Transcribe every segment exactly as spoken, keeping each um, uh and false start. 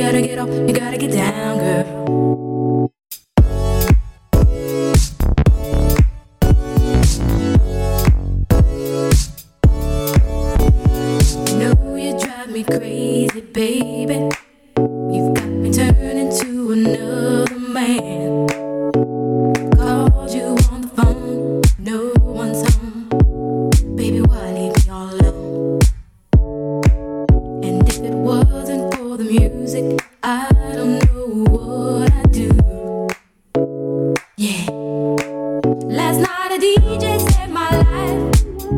gotta get up, you gotta get down, girl. You know you drive me crazy, baby. You've got me turning to another man. Called you on the phone, no one's home. Baby, why leave me all alone? And if it wasn't for the music, I don't know what I'd do. Yeah. Last night a D J saved my life.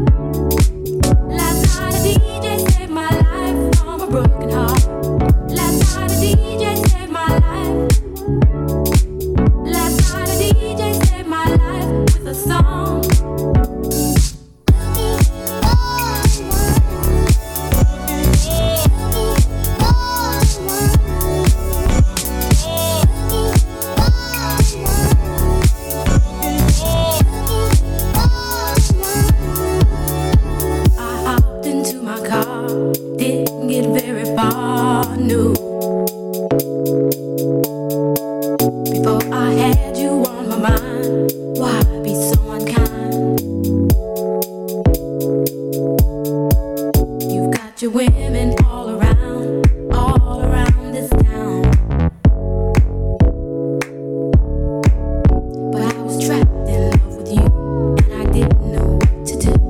Last night a D J saved my life from a broken heart. Last night a D J saved my life. Last night a D J saved my life with a song. Didn't get very far, no. Before I had you on my mind, why be so unkind? You've got your women all around, all around this town. But I was trapped in love with you, and I didn't know what to do.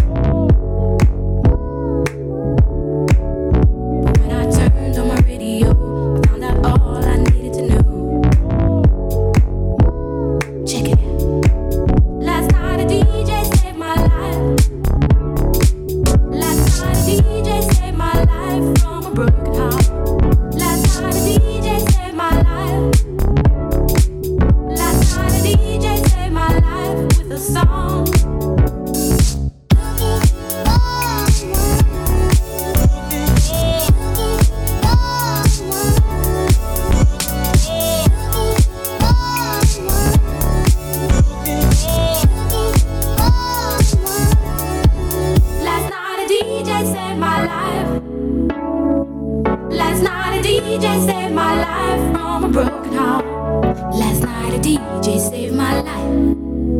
Last night a D J saved my life from a broken heart. Last night a D J saved my life.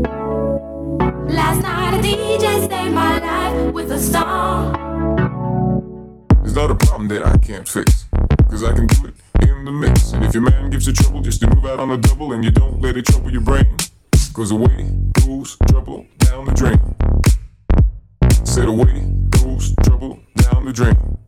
Last night a D J saved my life with a song. It's not a problem that I can't fix, cause I can do it in the mix. And if your man gives you trouble, just to move out on a double, and you don't let it trouble your brain, cause away goes trouble down the drain. Said away goes trouble down the drain.